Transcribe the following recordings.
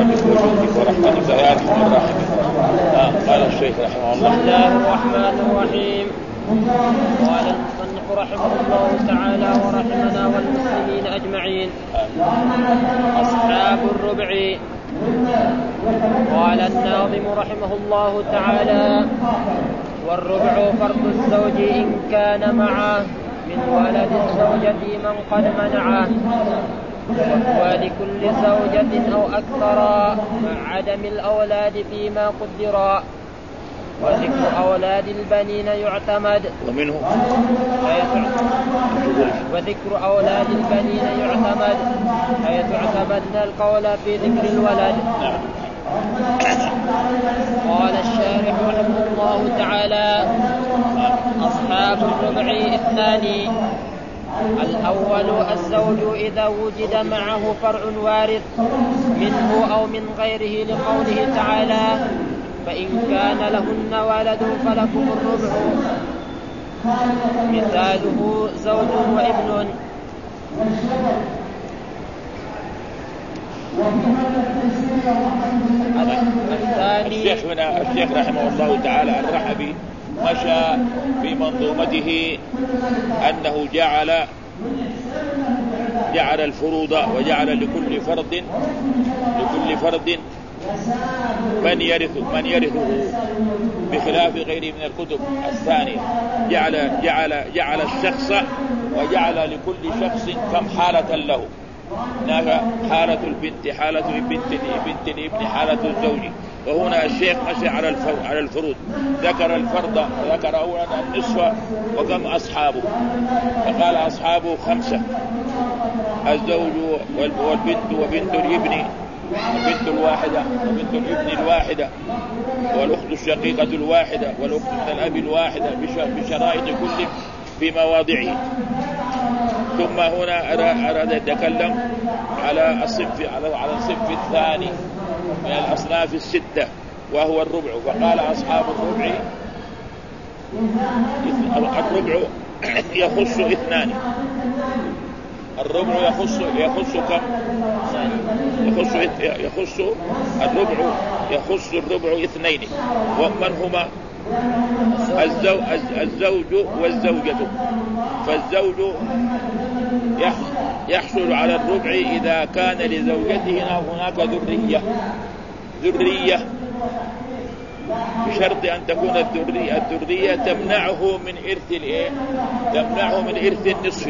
وجودك ورحمتك يا أرحم الراحمين. قال الشيخ رحمه الله. بسم الله الرحمن الرحيم. قال المصنف رحمه الله تعالى ورحمنا والمسلمين أجمعين. أصحاب الربع. قال الناظم رحمه الله تعالى: والربع فرض الزوج إن كان معه من ولد الزوجة من قد منعه، ولكل زوجة أو أكثر مع عدم الأولاد فيما قدر، وذكر أولاد البنين يعتمد ومنه وذكر أولاد البنين يعتمد حيث اعتمدنا القول في ذكر الولد. قال الشارح رحمه الله تعالى: أصحاب الربع اثنان. الأول الزوج إذا وجد معه فرع وارث منه أو من غيره، لقوله تعالى: فإن كان لهن ولد فلكم الربع. مثاله زوج وابن. الشيخ رحمه الله تعالى الرحبي مشى في منظومته أنه جعل الفروض وجعل لكل فرد من يرثه بخلاف غيره من الكتب الثانية. جعل الشخص وجعل لكل شخص كم حالة له، حالة البنت، حالة بنت الابن، حالة الزوج. وهنا الشيخ مشى على الفروض، ذكر الفرد، ذكر أولا النصف وكم أصحابه، فقال أصحابه 5: الزوج والبنت وبنت الابن، البنت الواحدة وبنت الابن الواحدة، والأخت الشقيقة الواحدة، والأخت من الأب الواحدة، بشرائط كل في مواضعه. ثم هنا أراد يتكلم على الصنف الثاني من الأصناف 6 وهو الربع، فقال أصحاب الربع يخص 2. الربع يخص كم؟ يخص الربع 2. ومن هما؟ الزوج والزوجة. فالزوج يحصل على الربع إذا كان لزوجته هناك ذرية بشرط أن تكون الذرية تمنعه من إرث النصف.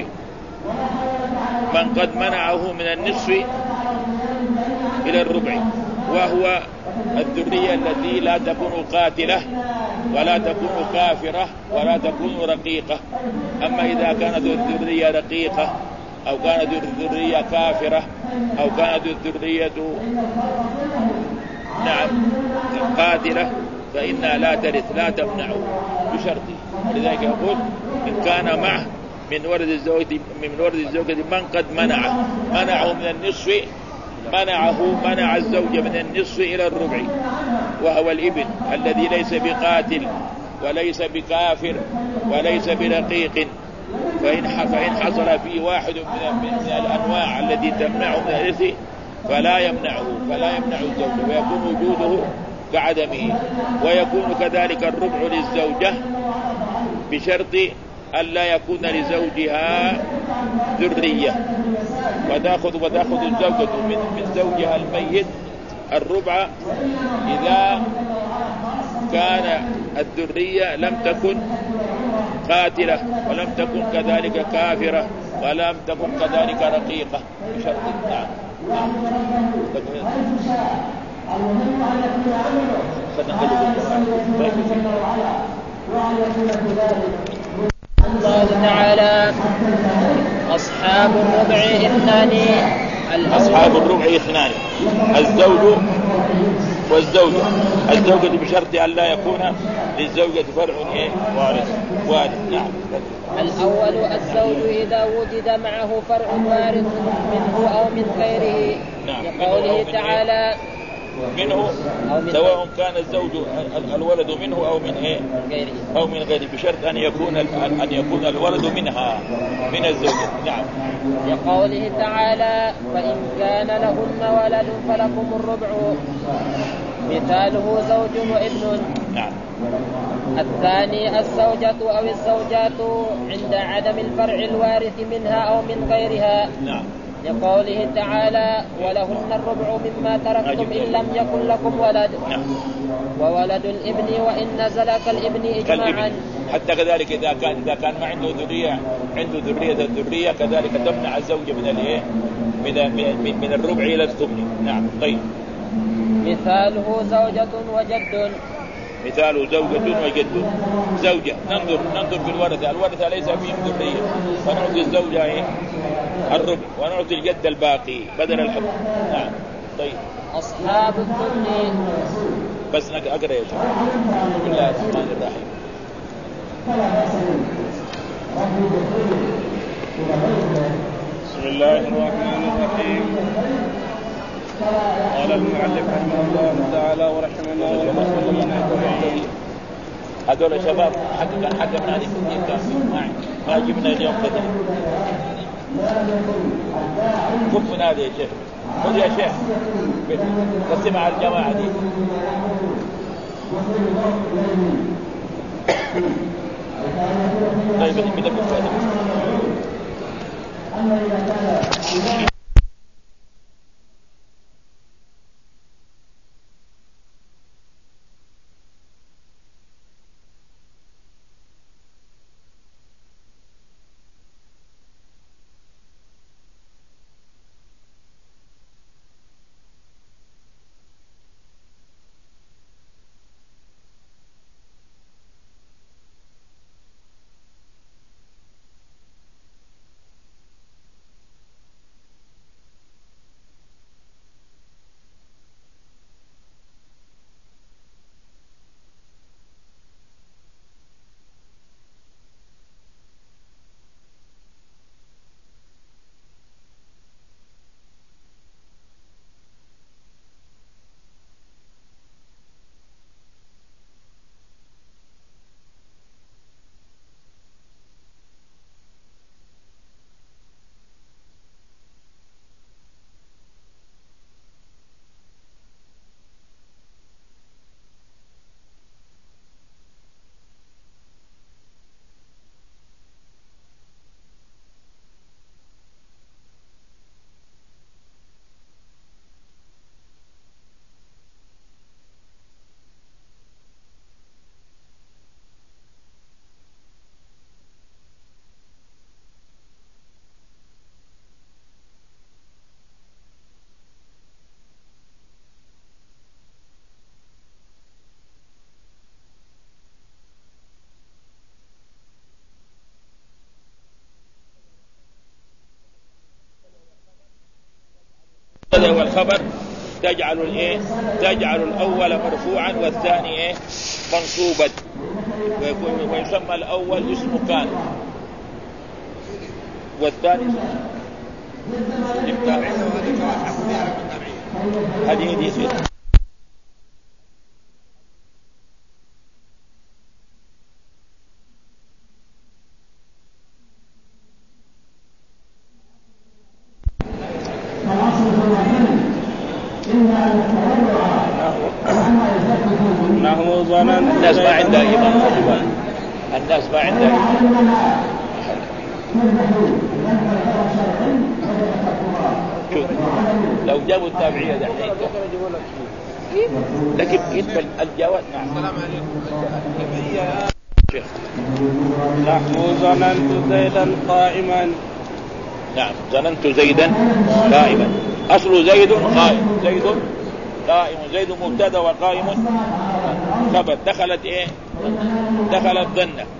من قد منعه من النصف إلى الربع، وهو الذرية التي لا تكون قاتلة ولا تكون كافرة ولا تكون رقيقة. أما إذا كانت الذرية رقيقة أو كانت الذرية كافرة أو كانت الذرية قاتلة فإنها لا ترث، لا تمنعه بشرطه. لذلك يقول: إن كان معه من ولد الزوجة من قد منعه من النصف، منع الزوج من النصف إلى الربع، وهو الابن الذي ليس بقاتل وليس بكافر وليس برقيق. فإن حصل فيه واحد من الأنواع التي تمنعه من الإرث فلا يمنع الزوج، ويكون وجوده كعدمه. ويكون كذلك الربع للزوجة بشرط ألا يكون لزوجها ذرية، وتأخذ الزوجة من زوجها الميت الربع إذا كان الذرية لم تكن قاتلة ولم تكن كذلك كافرة ولم تكن كذلك رقيقة بشرط. الله تعالى: أصحاب الربع 2. أصحاب الربع 2: الزوج والزوجة. الزوجة بشرط أن لا يكون للزوجة فرع وارث. نعم. الأول الزوج إذا وجد معه فرع وارث منه أو من غيره، لقوله تعالى: منه سواء كان الزوج الولد منه أو من إيه أو من غيره، بشرط أن يكون الولد منها من الزوجة. نعم. لقوله تعالى فإن كان لهن ولد فلكم الربع، مثاله زوج وابن. نعم. الثاني الزوجة أو الزوجات عند عدم الفرع الوارث منها أو من غيرها. نعم. لقوله تعالى ولهن الربع مما تركتم إن لم يكن لكم ولد. نعم. وولد الابن وإن نزل كالابن إجماعا. حتى كذلك إذا كان ما عنده ذرية كذلك تمنع الزوجة من الربع إلى الثمن. نعم. طيب. مثاله زوجة وجد. مثال زوجة وجد. زوجة ننظر في الورثة ليس فيهم ذرية، ونعطي الزوجة الربع ونعطي الجد الباقي بدل الحب. نعم. طيب. أصحاب الثمن. بس أقرأ يا جماعة. بسم الله الرحمن الرحيم. بسم الله الرحمن الرحيم. قال المؤلف رحمه الله تعالى ورحمنا والمسلمين أجمعين. هذول شباب حكمنا عليهم ما جبنا اليوم بدل. كفنا هذا يا شيخ. خذ يا شيخ قسم على الجماعة دي. طيب بدأ والخبر تجعل الأول مرفوعا والثاني منصوبا، ويسمى الأول اسم كان والثاني هذه دي نحو ظننت. الناس ما عندها إيمان، الناس ما عندها إيمان. شوف لو جابوا التابعية دحين لكن يدخل الجواد. نعم. السلام عليكم. نحو ظننت زيدا قائما. نعم. ظننت زيدا قائما. أصل زيد قائم، زيد قائم، زيد مبتدا وقائم خبر. دخلت ظنه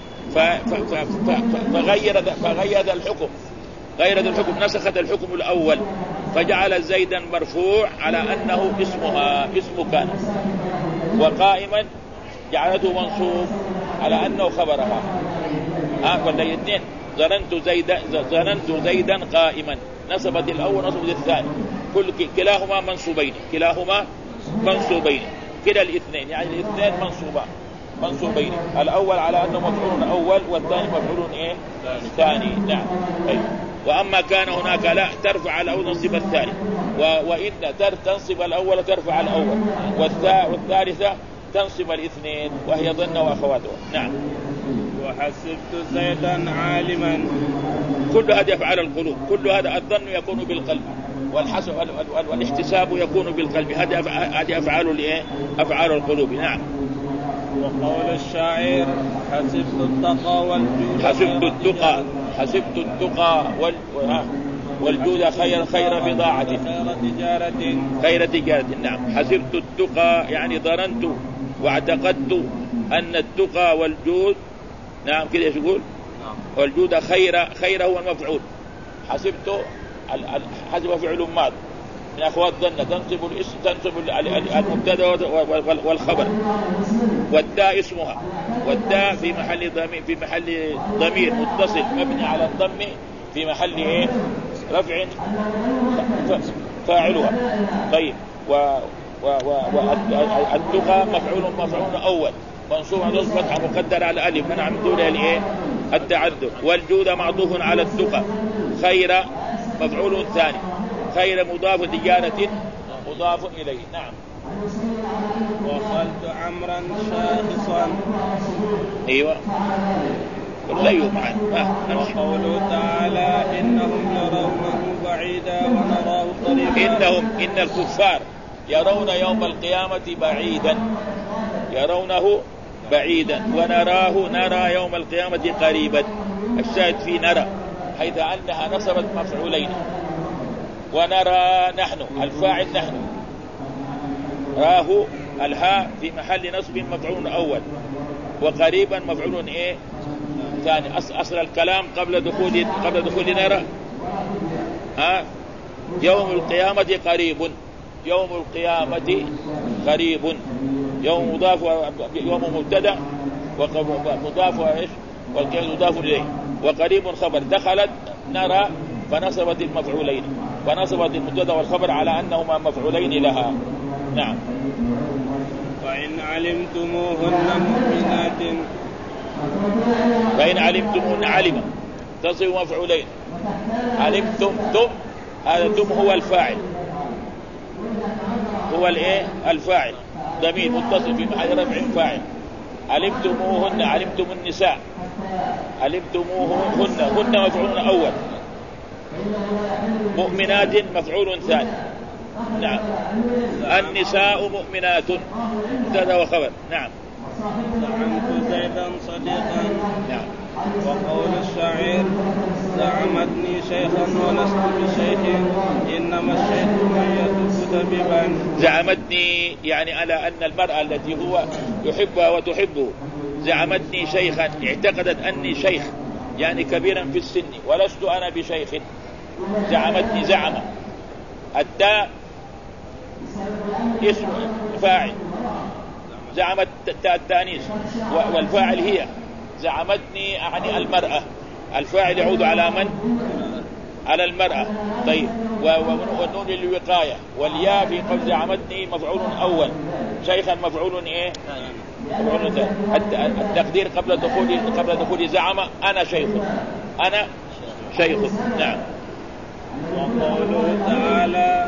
فغيرت الحكم، نسخت الحكم الأول فجعل زيدا مرفوع على أنه اسم كان، وقائما جعلته منصوب على أنه خبرها. ولا الاثنين. ظننت زيدا قائما، نصبت الأول نصبت الثاني، كلاهما منصوبين، كلاهما منصوبين كلا الاثنين، يعني الاثنين منصوبين، الأول على أنه مفعول أول والثاني مفعول ثاني. نعم. وأما كان هناك لا ترفع الأول تنصب الثاني، وإن تنصب الأول وترفع الأول، والثالثة تنصب الاثنين وهي ظن وأخواتها. نعم. وحسبت زيدا عالما، كل هذا أفعال القلوب، كل هذا الظن يكون بالقلب، والحسب والاحتساب يكون بالقلب، هذه أفعال القلوب. نعم. وقول الشاعر حسبت التقى والجود، حسبت التقى والجود خير بضاعة، خير تجارة. نعم. حسبت التقى يعني ظننت واعتقدت أن التقى والجود، نعم كده يقول، والجود خير هو المفعول. حسبت حسب فعل ماض من أخوات ظن، تنصب المبتدا والخبر، والتاء اسمها، والتاء في محل ضمير متصل مبني على الضم في محل رفع فاعلها. طيب. والتقى مفعول أول منصوب على فتحة مقدر على ألف منع من دون التعذر. والجود معطوف على التقى. خير مفعول ثاني، خير مضاف تجارة مضاف إليه. نعم. وخلت عمرا شاخصا، أيوة والليل معنا. وقوله تعالى إنهم يرونه بعيدا ونراه قريبا، إن الكفار يرون يوم القيامة بعيدا، يرونه بعيدا، نرى يوم القيامة قريبا. الشاهد في نرى حيث أنها نصبت مفعولين، ونرى نحن الفاعل نحن، راه الهاء في محل نصب مفعول أول، وقريبا مفعول ثاني. أصل الكلام قبل دخول نرى يوم القيامة قريب، يوم القيامة قريب، يوم مضاف يوم مبتدا ومضاف والقيامة مضاف إليه، وقريب خبر. دخلت نرى فنصبت المفعولين، ونصبت المبتدا والخبر على أنهما مفعولين لها. نعم. وإن علمتموهن مؤمنات، فإن علمتموهن علم تصب مفعولين، علمتم هذا تم هو الفاعل، هو الفاعل ضمير متصل في محل رفع فاعل. علمتموهن علمتم النساء، علمتموهن مفعول أول، مؤمنات مفعول ثاني. نعم. النساء مؤمنات مبتدا وخبر. نعم. زعمت زيدا صديقا. نعم. وقول الشاعر زعمتني شيخا ولست بشيخ، إنما الشيخ من يدب دبيبا. زعمتني يعني على أن المرأة التي هو يحبها وتحبه، زعمتني شيخا اعتقدت أني شيخ يعني كبيرا في السن، ولست أنا بشيخ. زعمتني زعم، التاء اسم فاعل، زعمت التانيث، والفاعل هي زعمتني يعني المرأة، الفاعل يعود على من؟ على المرأة. طيب. والنون للوقاية، والياء في قول زعمتني مفعول أول، شيخا مفعول مفعول ثاني. التقدير قبل دخول زعم أنا شيخ، أنا شيخ. نعم. وقوله تعالى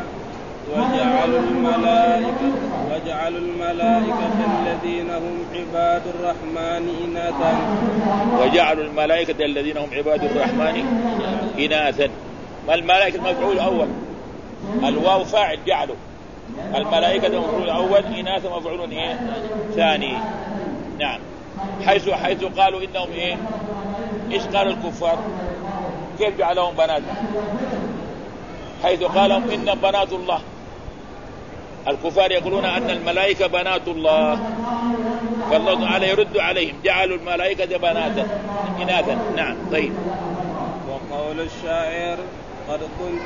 وجعلوا الملائكة الذين هم عباد الرحمن إناثا، وجعلوا الملائكة الذين هم عباد الرحمن إناثا. ما الملائكة مفعول أول، الواو فاعل جعلوا، الملائكة مفعول أول، إناثا مفعول ثاني. نعم. حيث قالوا إنهم إيش قالوا الكفار؟ كيف جعلهم بنات؟ حيث قالهم إن بنات الله. الكفار يقولون أن الملائكة بنات الله، فالله تعالى يرد عليهم جعلوا الملائكة بناتا إناثا. نعم. طيب. وقول الشاعر قد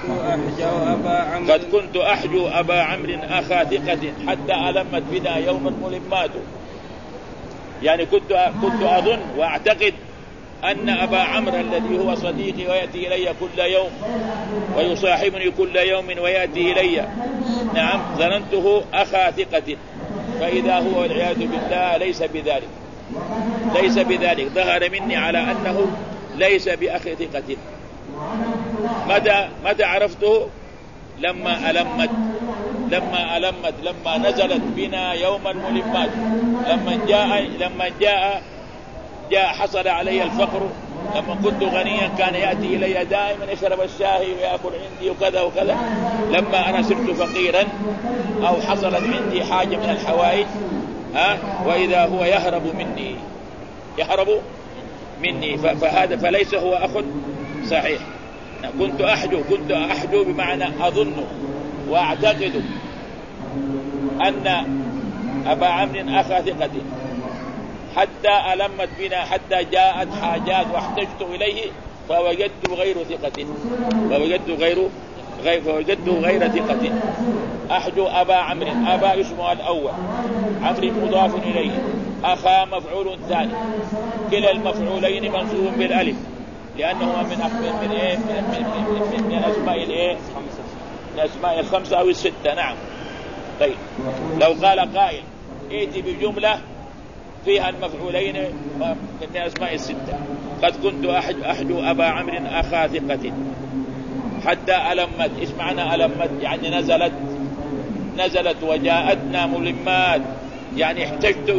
كنت أحجو أبا عمرو أخا ثقة حتى ألمت بنا يوم الملمات. يعني كنت أظن وأعتقد أن أبا عمرو الذي هو صديقي ويأتي إلي كل يوم ويصاحبني كل يوم ويأتي إلي، نعم، ظننته أخا ثقة، فإذا هو والعياذ بالله ليس بذلك، ظهر مني على أنه ليس بأخ ثقة. متى عرفته؟ لما نزلت بنا يوم الملمات، لما جاء حصل علي الفقر، لما كنت غنيا كان يأتي إلي دائما يشرب الشاهي ويأكل عندي وكذا وكذا. لما أنا صرت فقيرا أو حصلت عندي حاجة من الحوائج وإذا هو يهرب مني فليس هو أخ صحيح. كنت أحجو بمعنى أظن وأعتقد أن أبا عمرو أخا ثقة، حتى ألمت بنا، حتى جاءت حاجات واحتجت إليه فوجدت غير ثقة. أحجو أبا عمرو، أبا اسمه الأول، عمرو مضاف إليه، أخا مفعول ثاني، كلا المفعولين منصوب بالألف لأنه من أسماء الخمسة أو الستة. نعم. طيب لو قال قائل ائتي بجملة فيها المفعولين من أسماء الستة، قد كنت أحجو أبا عمرو أخا ثقة حتى ألمت. إيش معنى ألمت؟ يعني نزلت وجاءتنا ملمات، يعني احتجت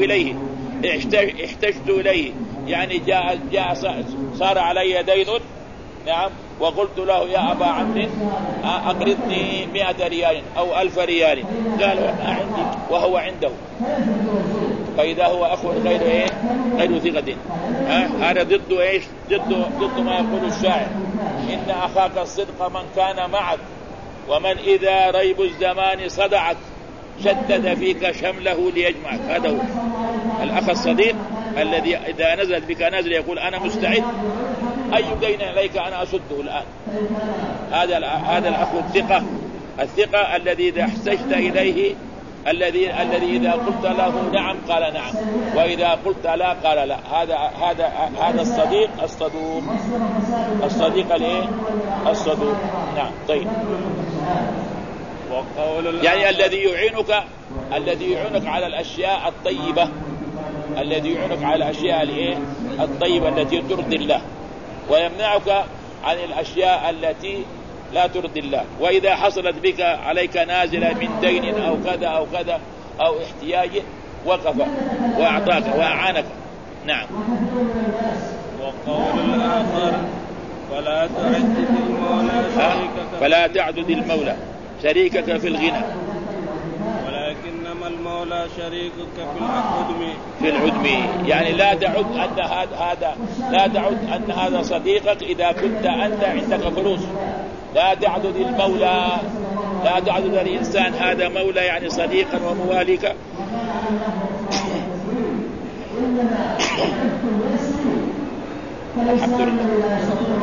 إليه، يعني جاء صار علي دين، نعم، وقلت له يا أبا عمرو أقرضني 100 ريال أو 1000 ريال، قال ما عندي وهو عنده، فإذا هو أخ غير ثقة. هذا ضد إيش؟ ضد ما يقول الشاعر: إن أخاك الصدق من كان معك، ومن إذا ريب الزمان صدعك شدد فيك شمله ليجمعك. هذا هو الأخ الصديق الذي إذا نزلت بك نزل يقول أنا مستعد، أي دين عليك أنا أسده الآن. هذا الأخ الثقة الذي إذا احتجت إليه، الذي إذا قلت له نعم قال نعم، وإذا قلت لا قال لا. هذا الصديق الصدوق. نعم. طيب، يعني الذي يعينك على الأشياء الطيبة، الطيبة التي ترضي الله، ويمنعك عن الأشياء التي لا ترضي الله. وإذا حصلت بك عليك نازلة من دين أو كذا أو احتياج وقف وأعطاك وأعانك. نعم. وقول الآخر: فلا تعدد المولى شريكك في الغنى، ولكنما المولى شريكك في العدم. يعني لا تعد أن هذا صديقك إذا كنت أنت عندك فلوس. لا تعدد المولى، لا تعدد الإنسان هذا مولى يعني صديقا ومواليك. الحمد لله.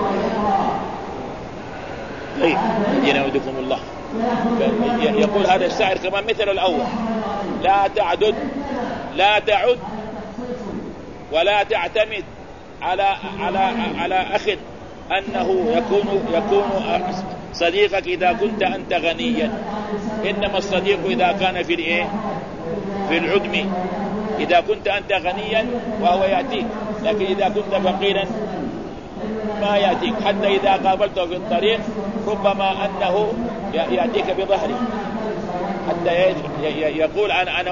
طيب، ينودكم الله. يقول هذا الشاعر كمان مثل الأول: لا تعد ولا تعتمد على أخ أنه يكون صديقك إذا كنت أنت غنيا. إنما الصديق إذا كان في العدم، إذا كنت أنت غنيا وهو يأتيك، لكن إذا كنت فقيرا ما يأتيك. حتى إذا قابلته في الطريق ربما أنه يأتيك بظهره، حتى يقول أنا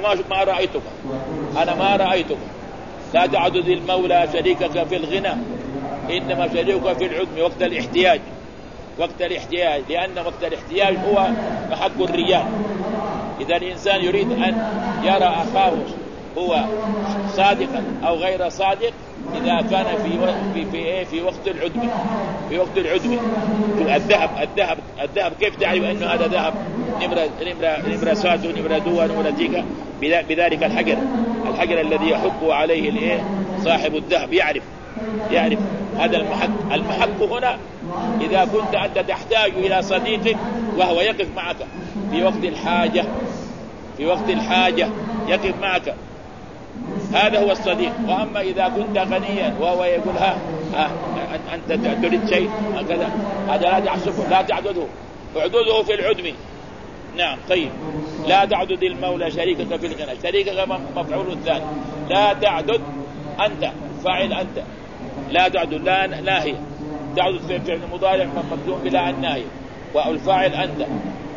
ما رأيتك. لا تعدد المولى شريكك في الغنى، إنما شريكك في العدم وقت الاحتياج، لأن وقت الاحتياج هو محك الريان. إذا الإنسان يريد أن يرى أخاه هو صادقا أو غير صادق إذا كان في وقت العدم. الذهب كيف تعرف أنه هذا ذهب؟ نمرة ساتو، نمرة دوا، نمرة تيكا، بذلك الحجر الذي يحك عليه صاحب الذهب يعرف هذا المحك هنا. إذا كنت أنت تحتاج إلى صديقك وهو يقف معك في وقت الحاجة، يقف معك هذا هو الصديق. وأما إذا كنت غنيا وهو يقول أنت تريد شيء هكذا، هذا لا تحسبه، لا تعدده، اعدده في العدم. نعم. طيب، لا تعدد المولى شريكك في الغنى، شريكك مفعول ثاني. لا تعدد أنت، فاعل أنت، لا تعدد، لا ناهية، تعدد في فعل مضارع مقدوم بلا الناهية، والفاعل أنت.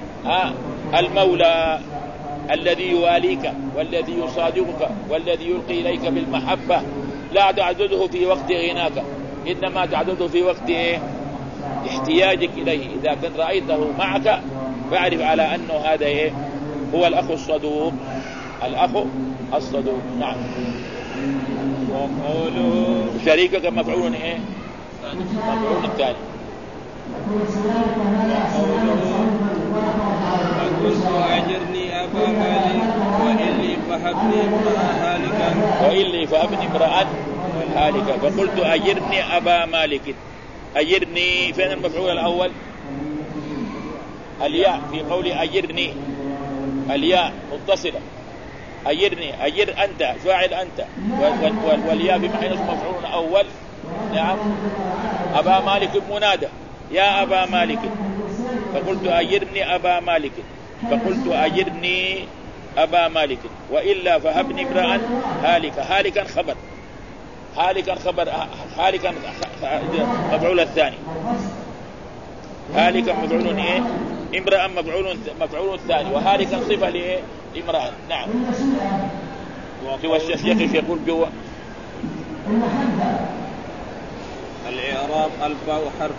المولى الذي يواليك والذي يصادقك والذي يلقي إليك بالمحبة، لا تعدده في وقت غناك، إنما تعدده في وقت احتياجك إليه. إذا كان رأيته معك فاعرف على أنه هذا هو الأخ الصدوق، الأخ الصدوق. نعم. وقوله شريكك مفعول مفعول الثاني. فقلت أجرني أبا مالك وإلي فهبني امرأ هالكا، وإلي فهبني امرأ هالكا. فقلت أجرني أبا مالك. أجرني فين المفعول الأول؟ الياء في قول أجرني، الياء متصلة. أجرني، أجر أنت، فاعل أنت، والياء في محل مفعول أول. نعم. أبا مالك منادى، يا أبا مالك. فقلت أجرني أبا مالك، فقلت أجرني أبا مالك. وإلا فهبني امرأ هالكا. هالكا خبر، هالكا خبر، هالكا مفعول الثاني. هالكا مفعول امرأ مفعول الثاني، وهالكا صفة لامرأة. نعم. هو الشيخ يقول جوا الإعراب الفاء حرف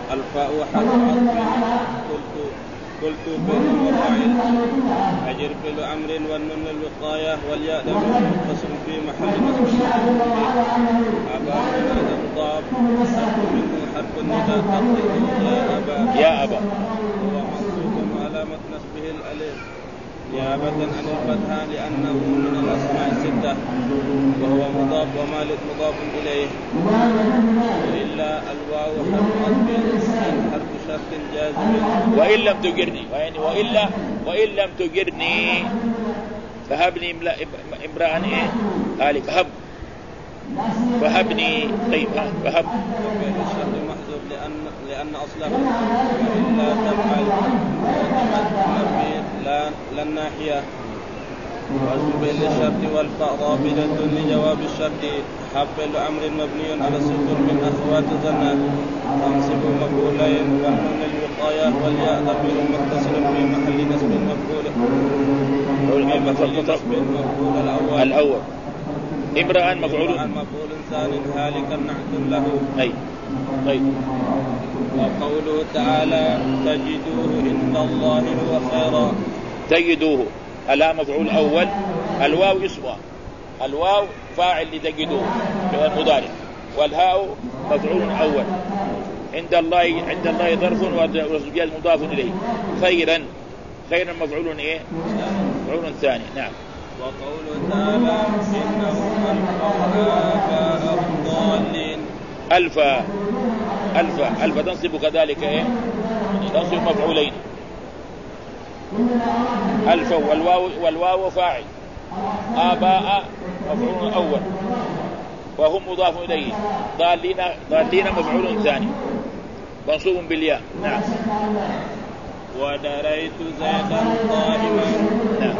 قلت بالمفاعل أجر فعل أمر والنون الوقاية والياء ضمير متصل في محل نصب. أبا هذا مضاف منه حرف النداء تقديره يا أبا، هو منصوب علامة نصبه الألف نيابة عن الفتحة لأنه من الأسماء الستة، وهو مضاف ومالك مضاف إليه. وإلا الواو حرف شرط جازم. وإن لم تجرني، يعني وإن لم تجرني فهبني امرأ هالك. هب، فهبني. طيب، فهب الشرط محذوف لأن أصله وإلا تفعل لا الناحية. وأسلوب للشرط والفاء ضابطة لجواب الشرط. حفل أمر مبني على السكون من أخوات ظنات تنصب مفعولين والنون الوقاية والياء ضمير متصل في محل نصب مفعول الأول. امرأ مفعول ثاني هالكا نعت له. طيب. وقوله تعالى تجدوه عند الله هو خيرا. تجدوه ألا مفعول أول، الواو اسمها، الواو فاعل لتجدوه في المضارع، والهاء مفعول أول. عند الله ظرف وزوجات مضاف إليه. خيرا مفعول مفعول ثاني. نعم. وقوله تعالى إنهم ألفوا آباءهم ضالين. ألف تنصب كذلك تنصب مفعولين. ألف والواو فاعل، آباء مفعول أول وهم مضاف إليه. ضالين مفعول ثاني منصوب بالياء. نعم. ودريت زيدا قائما. نعم.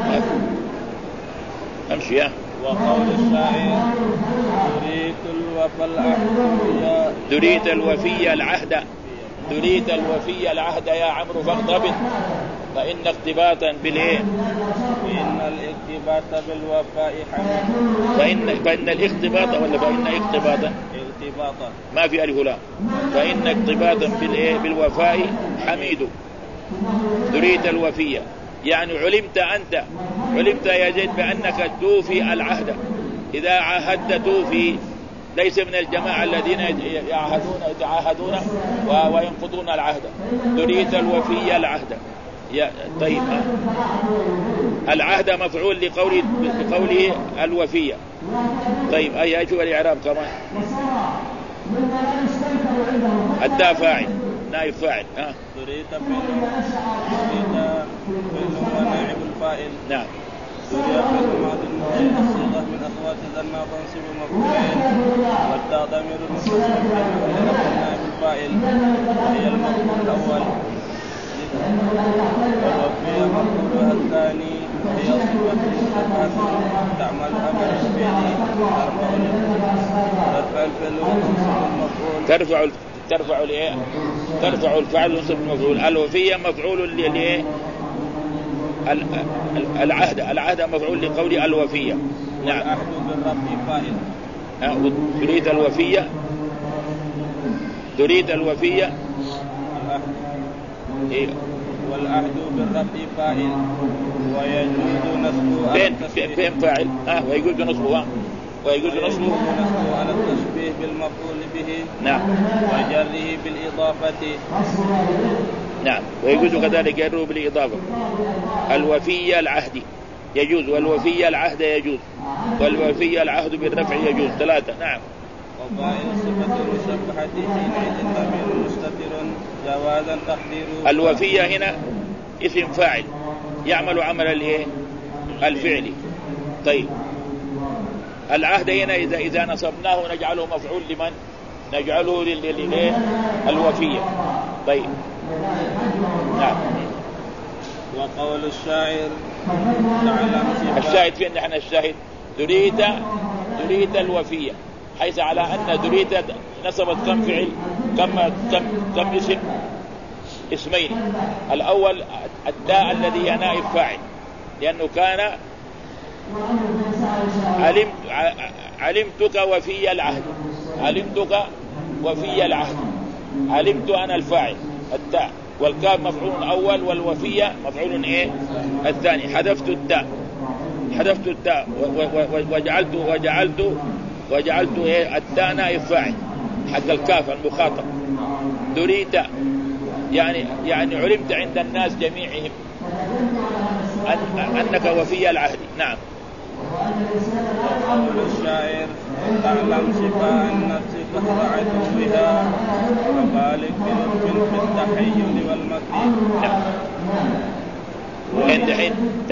أمشي. وقول الشاعر دريت الوفي العهد يا عمرو فاغتبط فإن اقتباطا بالإيه؟ فإن الاقتباط بالوفاء حميد. فإن الاقتباط ولا فإن اقتباطا؟ اقتباطا ما في ألف لام. فإن اقتباطا بالإيه؟ بالوفاء حميد. دريت الوفية يعني علمت يا زيد بأنك توفي العهد. إذا عاهدت توفي، ليس من الجماعة الذين يتعاهدون وينقضون العهد. دريت الوفي العهد. طيب، العهد مفعول لقوله الوفية. طيب، أي شو الإعراب كمان؟ الداء فاعل، نائب فاعل. دريت ونائب الفاعل. نعم. دريت الماضي الصيغة من أخوات المثنى تنصب مفعولين والتاء ضمير المتصل بنائب الفاعل وهي المفعول الأول والوفية مفعولها الثاني هي صفة تعمل عمل الفعل ترفع الفعل وتنصب المفعول ترفع الفعل وتنصب المفعول. الوفية مفعول العهد مفعول لقول الوفية. نعم. والعهد بالرفع فاعل. تريد الوفية والعهد بالرفع فاعل ويجوز نصبه فين فاعل ويجوز نصبه على التشبيه بالمفعول به. نعم. وجره بالإضافة. نعم. ويجوز كذلك جره بالإضافة. الوفية العهد يجوز والوفية العهد يجوز والوفية العهد بالرفع يجوز. 3. نعم. وفاعل صفة المشبهة حينئذ ضمير مستتر جوازا تقديره. الوفية هنا اسم فاعل يعمل عمل الفعل. طيب العهد هنا إذا نصبناه نجعله مفعول لمن؟ نجعله الوفية. طيب. نعم. وقول الشاعر الشاهد فين نحن؟ الشاهد تريد الوفية، حيث على أن تريد نصبت كم فعل كم اسم؟ اسمين. الأول التاء الذي هي نائب فاعل لأنه كان علمتك وفي العهد. علمت أنا الفاعل التاء والكاف مفعول أول والوفية مفعول الثاني. حذفت التاء وجعلت التاء نائب فاعل حق الكاف المخاطب. دريت يعني علمت عند الناس جميعهم أنك وفي العهد. نعم. وقول الشاعر تعلم شفاء النفس فهو عدوها وبالغ بلطف في التحيل والمكر. عندحين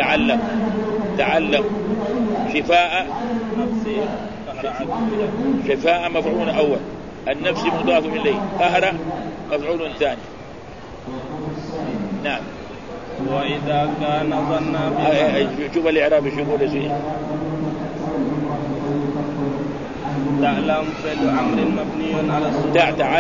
تعلم شفاء نفسي فهو عدوها. شفاء مفعول أول، النفس مضاف إليه، قهر مفعول ثاني. نعم. وإذا كان ظنا شوف الإعراب شو يقول شيء. تعلم فعل أمر مبني على السكون.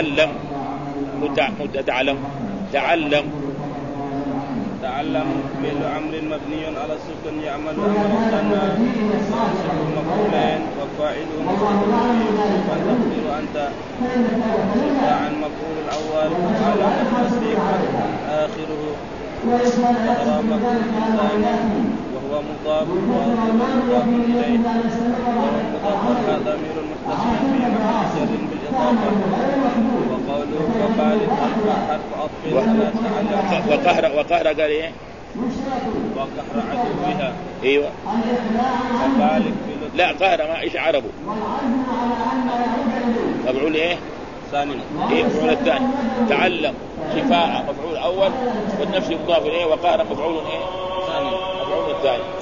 تعلم فعل أمر مبني على السكون يعمل أمر ظنا ينصب مفعولين وفاعله مستتر والتقدير أنت شفاعا مفعول الأول على التصديق آخره وقرأ مفعول الثاني وهو مضاف إليه وهو مضاف ضمير متصل في محل جر بالإضافة. وقوله وبالغ حرف عطف على تعلم. وقهر قال إيه؟ وقهر عدوها. أيوة. وبالغ لا قهر ما إيش عربه؟ مفعول إيه؟ ثاني. مفعول الثاني. تعلم شفاء مفعول أول والنفس مضاف إليه وقهر مفعول ثاني مفعول الثاني.